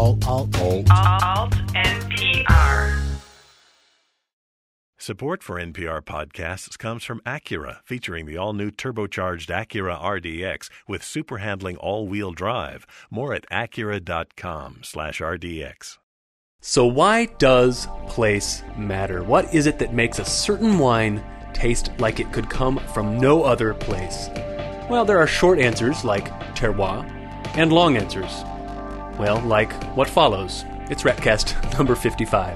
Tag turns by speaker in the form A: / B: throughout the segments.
A: NPR.
B: Support for NPR podcasts comes from Acura, featuring the all-new turbocharged Acura RDX with super handling all-wheel drive. More at Acura.com/RDX.
C: So why does place matter? What is it that makes a certain wine taste like it could come from no other place? Well, there are short answers like terroir, and long answers, well, like what follows. It's Ratcast number 55.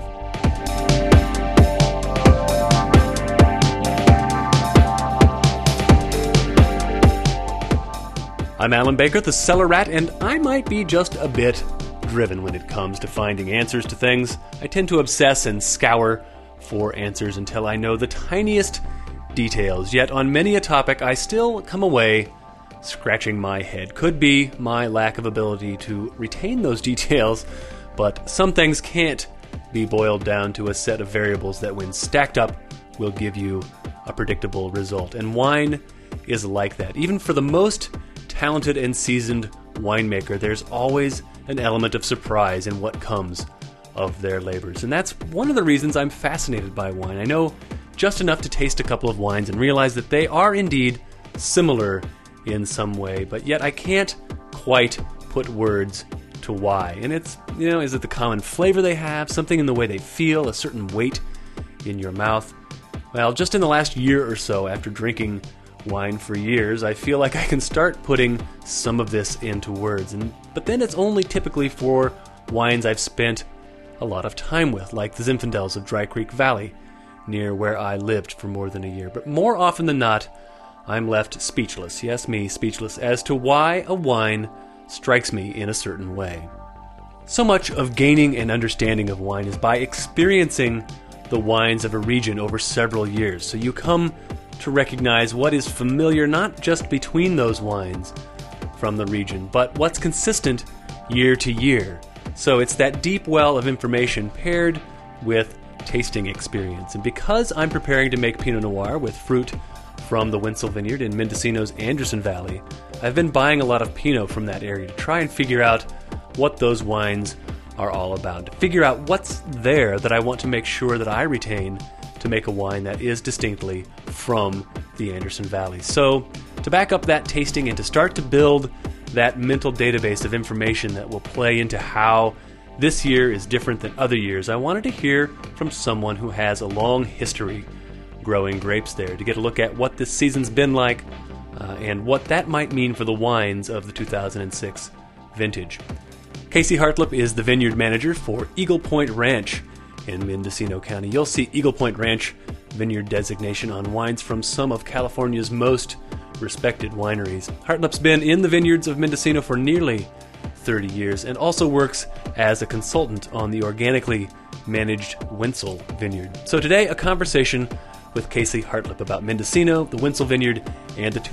C: I'm Alan Baker, the Cellar Rat, and I might be just a bit driven when it comes to finding answers to things. I tend to obsess and scour for answers until I know the tiniest details. Yet on many a topic, I still come away scratching my head. Could be my lack of ability to retain those details, but some things can't be boiled down to a set of variables that, when stacked up, will give you a predictable result. And wine is like that. Even for the most talented and seasoned winemaker, there's always an element of surprise in what comes of their labors. And that's one of the reasons I'm fascinated by wine. I know just enough to taste a couple of wines and realize that they are indeed similar in some way, but yet I can't quite put words to why. And it's, is it the common flavor they have, something in the way they feel, a certain weight in your mouth? Well, just in the last year or so, after drinking wine for years, I feel like I can start putting some of this into words. But then it's only typically for wines I've spent a lot of time with, like the Zinfandels of Dry Creek Valley, near where I lived for more than a year. But more often than not, I'm left speechless, yes me, speechless, as to why a wine strikes me in a certain way. So much of gaining an understanding of wine is by experiencing the wines of a region over several years. So you come to recognize what is familiar not just between those wines from the region, but what's consistent year to year. So it's that deep well of information paired with tasting experience. And because I'm preparing to make Pinot Noir with fruit from the Wenzel Vineyard in Mendocino's Anderson Valley, I've been buying a lot of Pinot from that area to try and figure out what those wines are all about, to figure out what's there that I want to make sure that I retain to make a wine that is distinctly from the Anderson Valley. So, to back up that tasting and to start to build that mental database of information that will play into how this year is different than other years, I wanted to hear from someone who has a long history growing grapes there, to get a look at what this season's been like and what that might mean for the wines of the 2006 vintage. Casey Hartlip is the vineyard manager for Eagle Point Ranch in Mendocino County. You'll see Eagle Point Ranch vineyard designation on wines from some of California's most respected wineries. Hartlip's been in the vineyards of Mendocino for nearly 30 years and also works as a consultant on the organically managed Wenzel Vineyard. So today, a conversation with Casey Hartlip about Mendocino, the Wenzel Vineyard, and the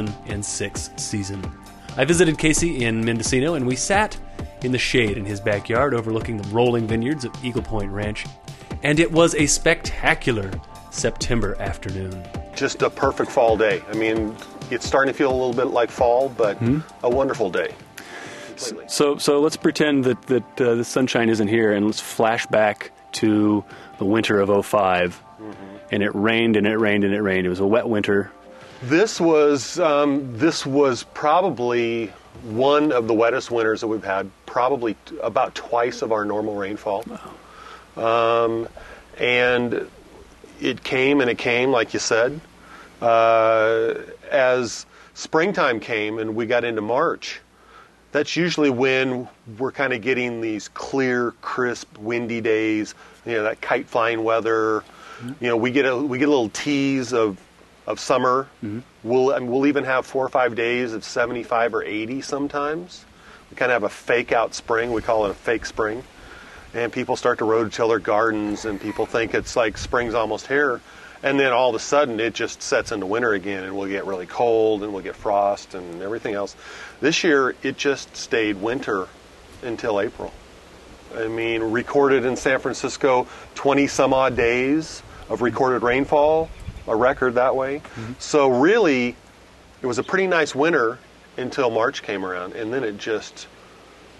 C: 2006 season. I visited Casey in Mendocino, and we sat in the shade in his backyard overlooking the rolling vineyards of Eagle Point Ranch, and it was a spectacular September afternoon.
D: Just a perfect fall day. I mean, it's starting to feel a little bit like fall, but a wonderful day.
C: So let's pretend that the sunshine isn't here, and let's flash back to the winter of 2005, and it rained and it rained and it rained. It was a wet winter.
D: This was probably one of the wettest winters that we've had, probably about twice of our normal rainfall. Wow. And it came, like you said. As springtime came and we got into March, that's usually when we're kind of getting these clear, crisp, windy days, that kite flying weather. We get a little tease of summer. We'll even have 4 or 5 days of 75 or 80 sometimes. We kind of have a fake out spring. We call it a fake spring. And people start to rototill their gardens, and people think it's like spring's almost here. And then all of a sudden it just sets into winter again, and we'll get really cold and we'll get frost and everything else. This year it just stayed winter until April. I mean, recorded in San Francisco 20 some odd days of recorded rainfall, a record that way. So really, it was a pretty nice winter until March came around, and then it just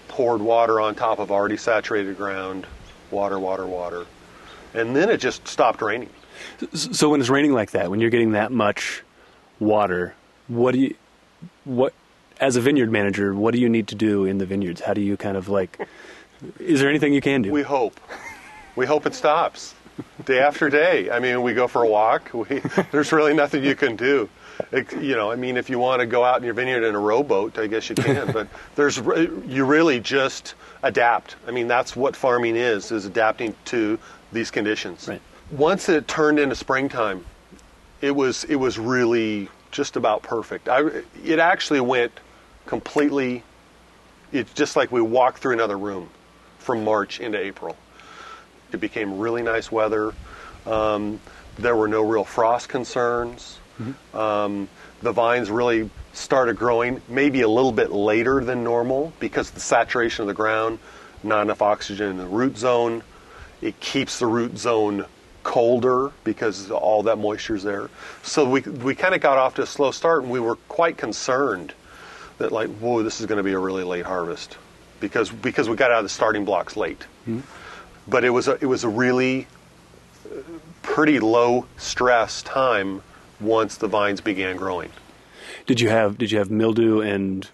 D: poured water on top of already saturated ground, water, water, water. And then it just stopped raining.
C: So when it's raining like that, when you're getting that much water, what as a vineyard manager, what do you need to do in the vineyards? How do you kind of is there anything you can do?
D: We hope it stops day after day. I mean, we go for a walk. There's really nothing you can do. If you want to go out in your vineyard in a rowboat, I guess you can, but you really just adapt. I mean, that's what farming is adapting to these conditions.
C: Right.
D: Once it turned into springtime, it was really just about perfect. It actually went completely, it's just like we walked through another room from March into April. It became really nice weather. There were no real frost concerns. Mm-hmm. The vines really started growing maybe a little bit later than normal because of the saturation of the ground, not enough oxygen in the root zone. It keeps the root zone colder because all that moisture is there. So we kind of got off to a slow start, and we were quite concerned that whoa, this is going to be a really late harvest because we got out of the starting blocks late. Mm-hmm. But it was a really pretty low stress time once the vines began growing.
C: Did you have mildew and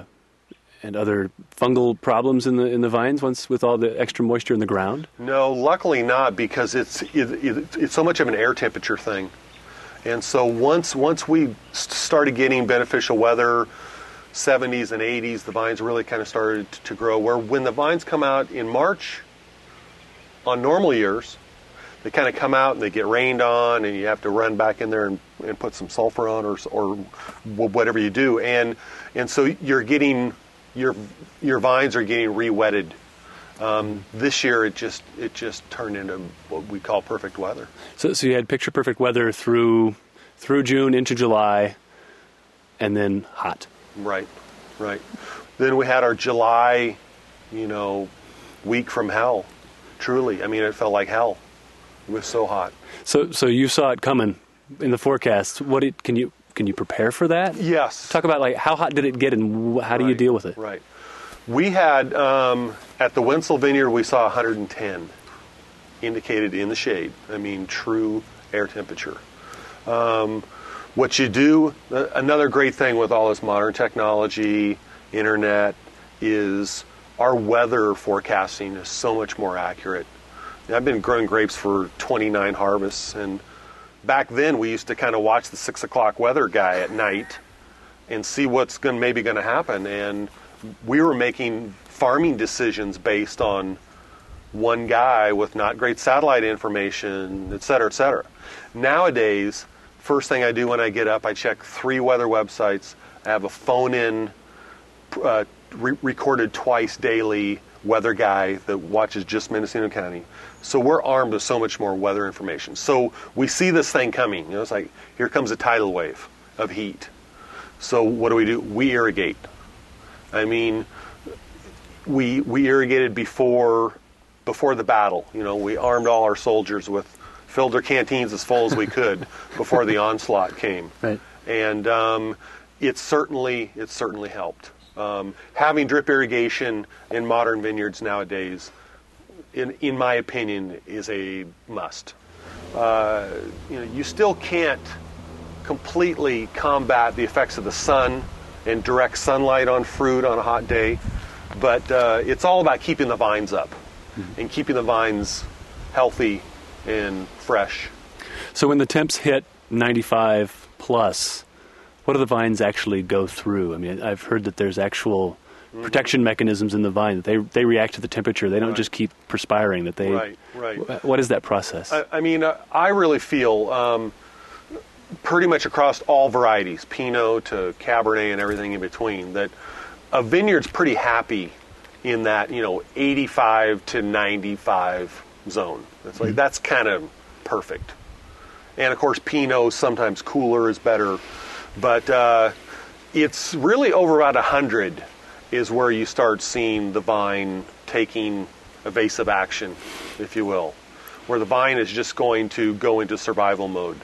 C: other fungal problems in the vines once with all the extra moisture in the ground?
D: No, luckily not, because it's so much of an air temperature thing. And so once we started getting beneficial weather, 70s and 80s, the vines really kind of started to grow. Where when the vines come out in March, on normal years, they kind of come out and they get rained on, and you have to run back in there and put some sulfur on or whatever you do. And so you're getting your vines are getting re-wetted. This year it just turned into what we call perfect weather.
C: So you had picture perfect weather through June into July, and then hot.
D: Right. Then we had our July, week from hell. Truly, I mean, it felt like hell. It was so hot.
C: So you saw it coming in the forecast. Can you prepare for that?
D: Yes.
C: Talk about how hot did it get, and how do you deal with it?
D: Right. We had at the Wenzel Vineyard we saw 110 indicated in the shade. I mean, true air temperature. What you do, another great thing with all this modern technology, internet, is our weather forecasting is so much more accurate. I've been growing grapes for 29 harvests, and back then we used to kind of watch the 6 o'clock weather guy at night and see what's maybe going to happen. And we were making farming decisions based on one guy with not great satellite information, et cetera, et cetera. Nowadays, first thing I do when I get up, I check 3 weather websites. I have a phone-in, recorded twice daily weather guy that watches just Mendocino County. So we're armed with so much more weather information. So we see this thing coming. It's like, here comes a tidal wave of heat. So what do? We irrigate. I mean, we irrigated before the battle. We armed all our soldiers with, filled their canteens as full as we could before the onslaught came.
C: Right.
D: And it certainly helped. Having drip irrigation in modern vineyards nowadays, in my opinion, is a must. You still can't completely combat the effects of the sun and direct sunlight on fruit on a hot day, but it's all about keeping the vines up and keeping the vines healthy and fresh.
C: So when the temps hit 95 plus, what do the vines actually go through? I mean, I've heard that there's actual protection mechanisms in the vine, that they react to the temperature. They don't just keep perspiring. That they.
D: Right.
C: What is that process?
D: I really feel pretty much across all varieties, Pinot to Cabernet and everything in between, that a vineyard's pretty happy in that 85 to 95 zone. It's like that's kind of perfect. And of course, Pinot sometimes cooler is better. But it's really over about 100 is where you start seeing the vine taking evasive action, if you will, where the vine is just going to go into survival mode.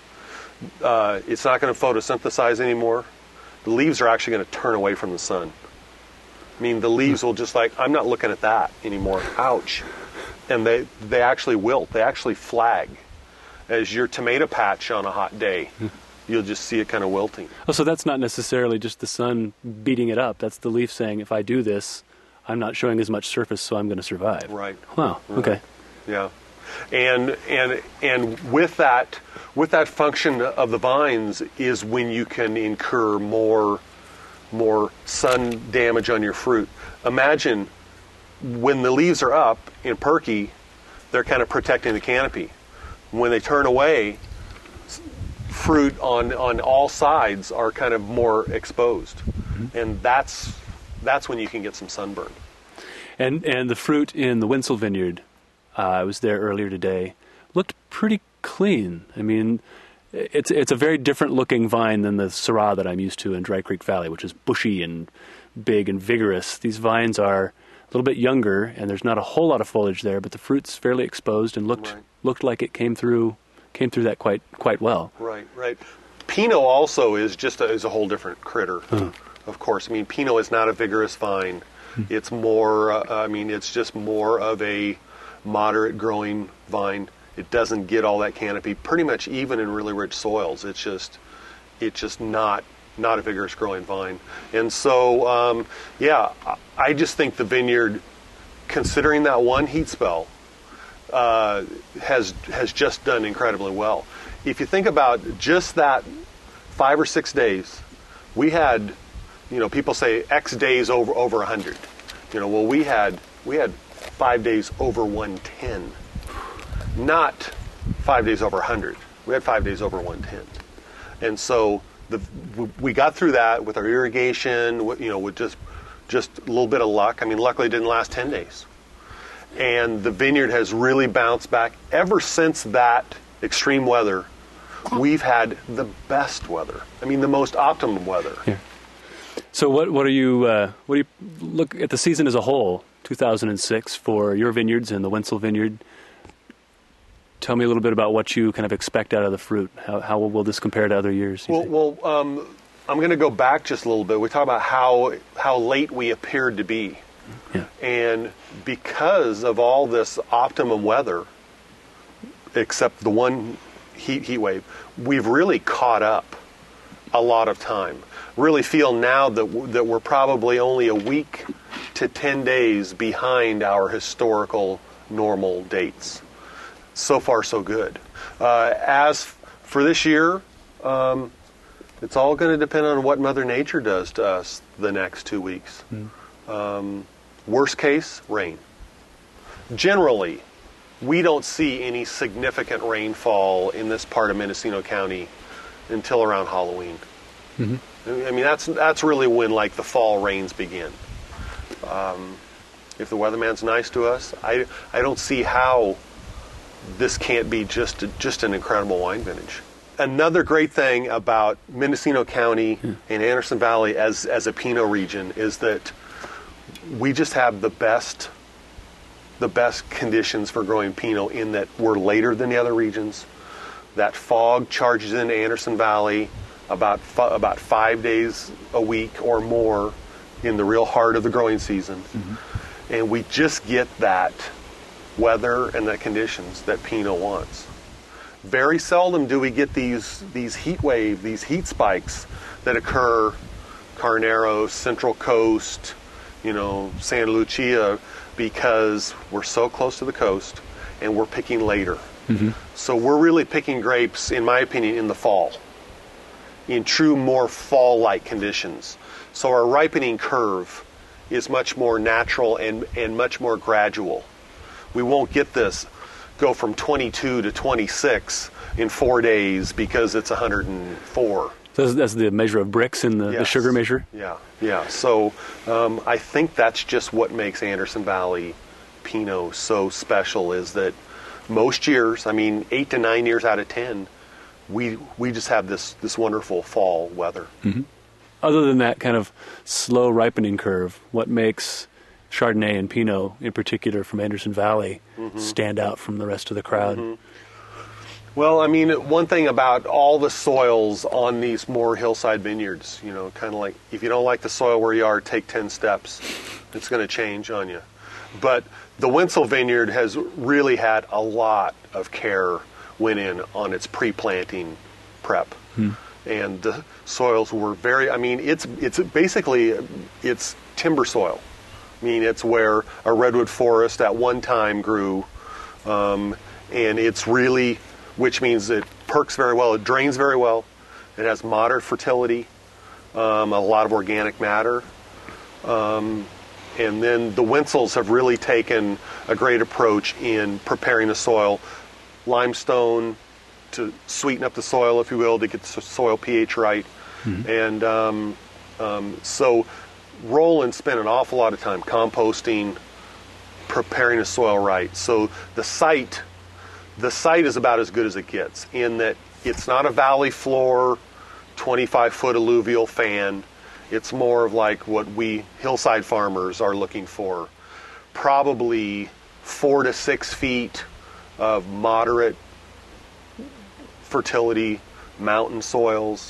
D: It's not going to photosynthesize anymore. The leaves are actually going to turn away from the sun. I mean, the leaves will just like, I'm not looking at that anymore. Ouch. And they actually wilt. They actually flag. As your tomato patch on a hot day, you'll just see it kind of wilting.
C: Oh, so that's not necessarily just the sun beating it up. That's the leaf saying, if I do this, I'm not showing as much surface, so I'm going to survive.
D: Right.
C: Wow.
D: Right.
C: Okay.
D: Yeah. And with that function of the vines is when you can incur more sun damage on your fruit. Imagine when the leaves are up in perky, they're kind of protecting the canopy. When they turn away, fruit on all sides are kind of more exposed, and that's when you can get some sunburn.
C: And the fruit in the Winsel Vineyard, I was there earlier today, looked pretty clean. I mean, it's a very different looking vine than the Syrah that I'm used to in Dry Creek Valley, which is bushy and big and vigorous. These vines are a little bit younger, and there's not a whole lot of foliage there, but the fruit's fairly exposed and looked like it came through that quite well.
D: Right. Pinot also is is a whole different critter. Of course, I mean, Pinot is not a vigorous vine. It's more. It's just more of a moderate growing vine. It doesn't get all that canopy. Pretty much even in really rich soils, it's just not a vigorous growing vine. And so, I just think the vineyard, considering that one heat spell, has just done incredibly well. If you think about just that 5 or 6 days, we had, people say X days over 100. Well, we had 5 days over 110, not 5 days over 100. We had 5 days over 110, and so we got through that with our irrigation, with just a little bit of luck. I mean, luckily it didn't last 10 days. And the vineyard has really bounced back. Ever since that extreme weather, we've had the best weather. I mean, the most optimum weather.
C: Yeah. So what do you look at the season as a whole, 2006, for your vineyards and the Winsel Vineyard? Tell me a little bit about what you kind of expect out of the fruit. How will this compare to other years?
D: Well, I'm going to go back just a little bit. We talk about how late we appeared to be. Yeah. And because of all this optimum weather, except the one heat wave, we've really caught up a lot of time. Really feel now that we're probably only a week to 10 days behind our historical normal dates. So far, so good. As for this year, it's all going to depend on what Mother Nature does to us the next 2 weeks. Worst case, rain. Generally, we don't see any significant rainfall in this part of Mendocino County until around Halloween. I mean, that's really when the fall rains begin. If the weatherman's nice to us, I don't see how this can't be just an incredible wine vintage. Another great thing about Mendocino County and Anderson Valley as a Pinot region is that we just have the best conditions for growing Pinot, in that we're later than the other regions. That fog charges into Anderson Valley about 5 days a week or more in the real heart of the growing season. And we just get that weather and the conditions that Pinot wants. Very seldom do we get these heat wave, these heat spikes that occur Carneros, Central Coast, Santa Lucia, because we're so close to the coast and we're picking later. So we're really picking grapes, in my opinion, in the fall, in true more fall-like conditions. So our ripening curve is much more natural and much more gradual. We won't get this go from 22 to 26 in 4 days because it's 104.
C: So that's the measure of bricks in the sugar measure?
D: Yeah. So I think that's just what makes Anderson Valley Pinot so special, is that most years, 8 to 9 years out of 10, we just have this wonderful fall weather.
C: Other than that kind of slow ripening curve, what makes Chardonnay and Pinot, in particular from Anderson Valley, stand out from the rest of the crowd?
D: Well, I mean, one thing about all the soils on these more hillside vineyards, you know, kind of like if you don't like the soil where you are, take 10 steps. It's going to change on you. But the Wenzel Vineyard has really had a lot of care went in on its pre-planting prep. And the soils were very, I mean, it's basically, it's timber soil. I mean, it's where a redwood forest at one time grew, and it's really, which means it perks very well, it drains very well, it has moderate fertility, a lot of organic matter, and then the Wenzels have really taken a great approach in preparing the soil, limestone to sweeten up the soil, if you will, to get the soil pH right, and so Roland spent an awful lot of time composting, preparing the soil right. So the site is about as good as it gets in that it's not a valley floor, 25-foot alluvial fan. It's more of like what we hillside farmers are looking for. Probably 4 to 6 feet of moderate fertility mountain soils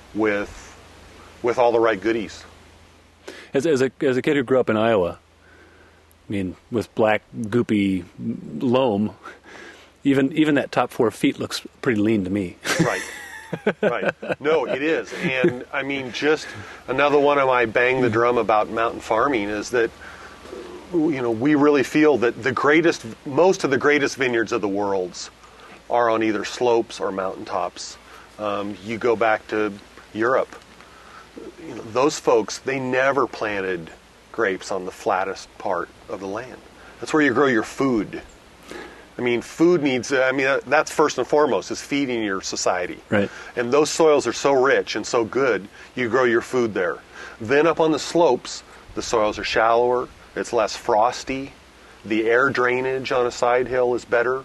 D: with all the right goodies.
C: As a kid who grew up in Iowa, I mean, with black, goopy loam, even that top 4 feet looks pretty lean to me.
D: Right. Right. No, it is. And, I mean, just another one of my bang the drum about mountain farming is that, you know, we really feel that most of the greatest vineyards of the world are on either slopes or mountaintops. You go back to Europe, you know, those folks, they never planted grapes on the flattest part of the land. That's where you grow your food. I mean, food needs, that's first and foremost, is feeding your society.
C: Right.
D: And those soils are so rich and so good, you grow your food there. Then up on the slopes, the soils are shallower, it's less frosty, the air drainage on a side hill is better.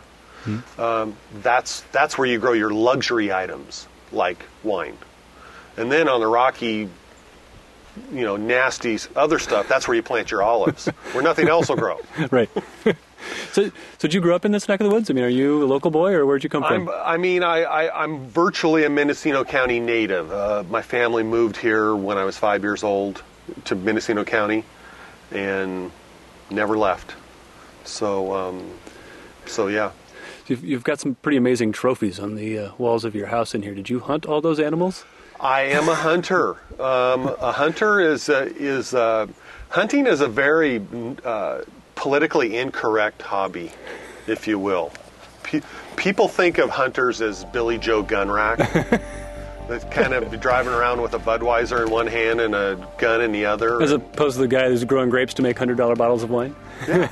D: That's where you grow your luxury items, like wine. And then on the rocky, you know, nasty other stuff, that's where you plant your olives, where nothing else will grow.
C: Right. So did you grow up in this neck of the woods? I mean, are you a local boy, or where'd you come from?
D: I'm virtually a Mendocino County native. My family moved here when I was 5 years old to Mendocino County and never left. So yeah.
C: You've got some pretty amazing trophies on the walls of your house in here. Did you hunt all those animals?
D: I am a hunter. Hunting is a very politically incorrect hobby, if you will. People think of hunters as Billy Joe Gunrack. That's kind of driving around with a Budweiser in one hand and a gun in the other.
C: As opposed to the guy who's growing grapes to make $100 bottles of wine?
D: Yeah.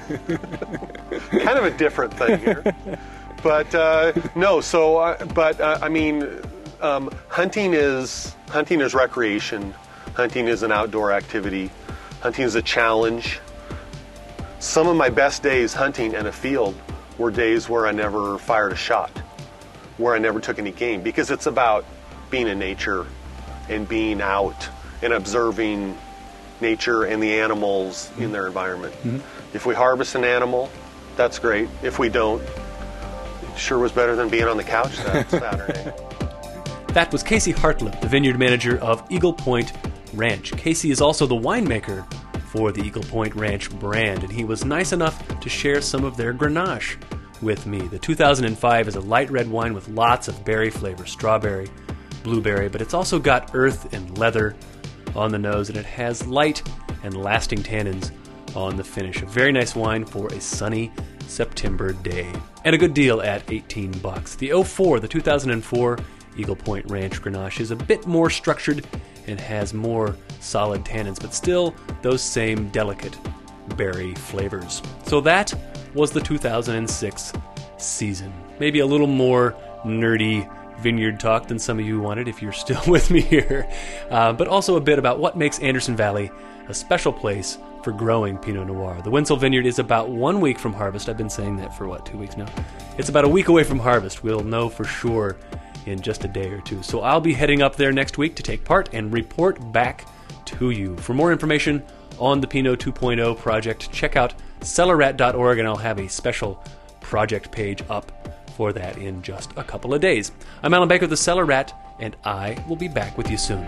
D: Kind of a different thing here. But no, so, I mean, hunting is recreation. Hunting is an outdoor activity. Hunting is a challenge. Some of my best days hunting in a field were days where I never fired a shot, where I never took any game, because it's about being in nature and being out and observing nature and the animals in their environment. If we harvest an animal, that's great. If we don't, it sure was better than being on the couch that Saturday.
C: That was Casey Hartlip, the vineyard manager of Eagle Point Ranch. Casey is also the winemaker for the Eagle Point Ranch brand, and he was nice enough to share some of their Grenache with me. The 2005 is a light red wine with lots of berry flavor, strawberry, blueberry, but it's also got earth and leather on the nose, and it has light and lasting tannins on the finish. A very nice wine for a sunny September day, and a good deal at $18. The 2004 Eagle Point Ranch Grenache is a bit more structured and has more solid tannins, but still those same delicate berry flavors. So that was the 2006 season. Maybe a little more nerdy vineyard talk than some of you wanted, if you're still with me here, but also a bit about what makes Anderson Valley a special place for growing Pinot Noir. The Wenzel Vineyard is about 1 week from harvest. I've been saying that for 2 weeks now. It's about a week away from harvest. We'll know for sure in just a day or two. So I'll be heading up there next week to take part and report back to you. For more information on the Pinot 2.0 project, check out cellarrat.org, and I'll have a special project page up for that in just a couple of days. I'm Alan Baker, the Cellar Rat, and I will be back with you soon.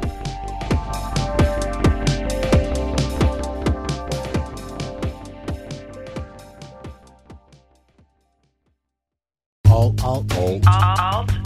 A: Alt